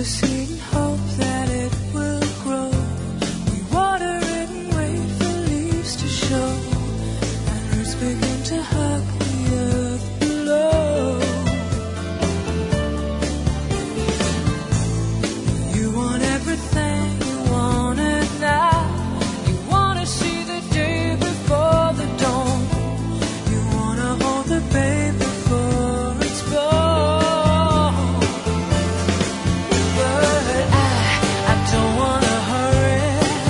the seed and hope that it will grow. We water it and wait for leaves to show, and roots begin to hug the earth below. You want everything, you want it now. You want to see the day before the dawn. You want to hold the baby before it's born. But I don't want to hurry.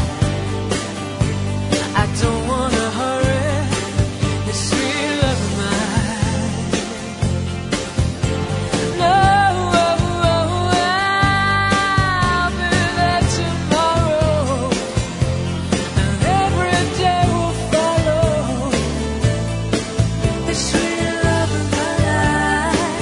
I don't want to hurry. This sweet love of mine. No, I'll be there tomorrow, and every day will follow. This sweet love of my life.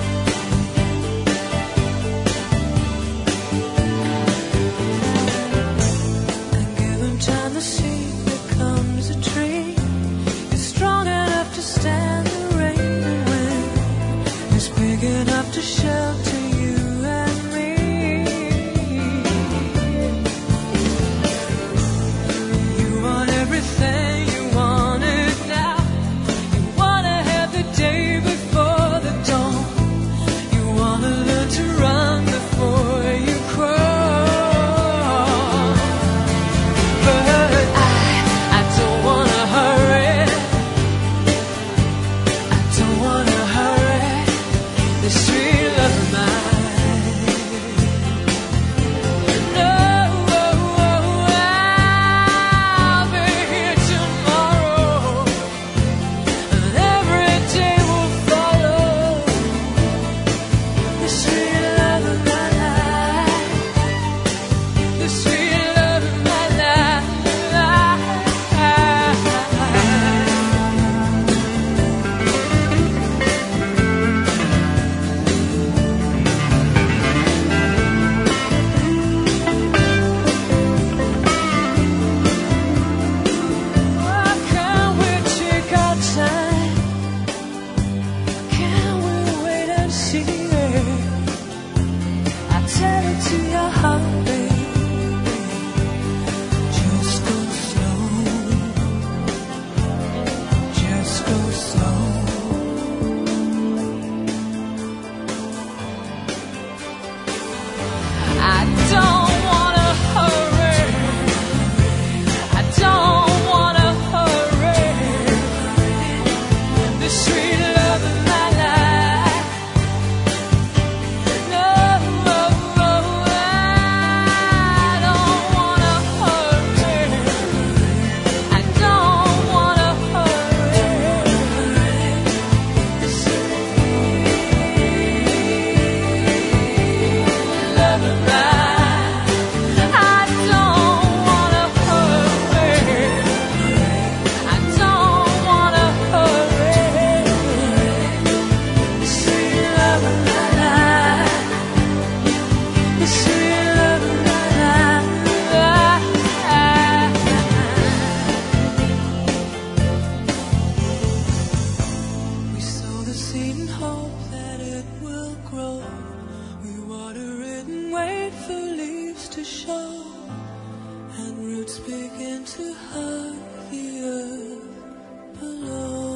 And given time, the seed becomes a tree. It's strong enough to stand the rain and wind. It's big enough to shelter you and me. You want everything, you want it now. You want to have the day before the dawn. You want to learn to run before you crawl. But I don't want to hurry. I don't want to hurry. This sweet love of mine. No, I'll be here tomorrow, and every day will follow. The sweet love of my life. The sweet love of my life. Why can't we take our time? Can we wait and see? I tell it to your heart, baby. Just go slow. Just go slow. I don't wanna hurry. I don't wanna hurry. The sweet love of my life. No, I don't wanna hurry. I don't wanna hurry. The sweet love of mine. I don't wanna hurry. I don't wanna hurry. The sweet love of my life. The sweet love of my life. We sow the seed and hope that it will grow. We water it and wait for leaves to show, and roots begin to hug the earth below.